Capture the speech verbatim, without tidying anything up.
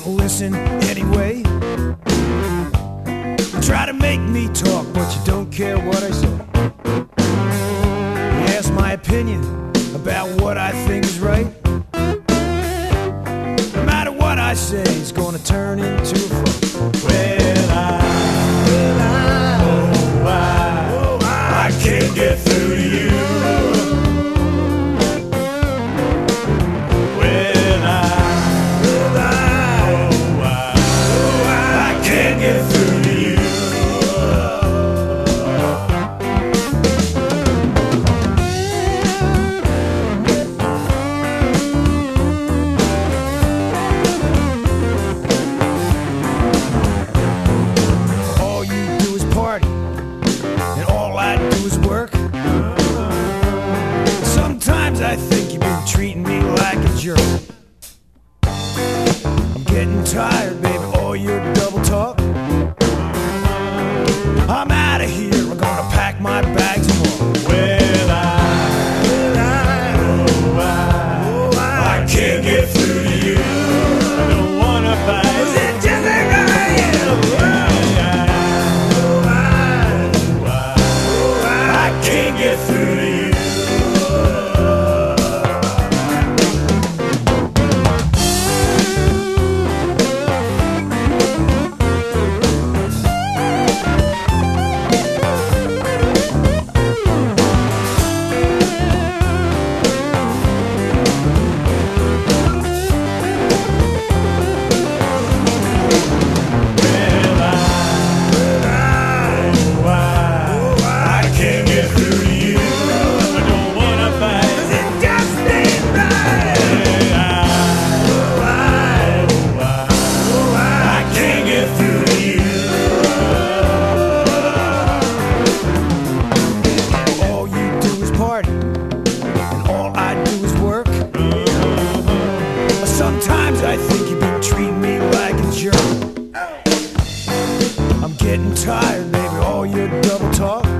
won't listen anyway. You try to make me talk, but you don't care what I say. You ask my opinion about what I think is right. No matter what I say, it's gonna turn into a fight. Well, I, well, I, oh, I, oh, I, I can't get through to you. Well, I, well, I, oh, I, oh, I, I can't get through to you. I think you've been treating me like a jerk. I'm getting tired, baby, all your double talk. I'm out of here, I'm gonna pack my bags and walk. Well, I, well, I, oh, I, oh, I, I can't get through to you. I don't wanna fight. Was it just like I am? Oh, I, oh, I, oh, I, oh, I, I can't get through to you. Sometimes I think you've been treating me like a jerk. I'm getting tired, baby, all your double talk.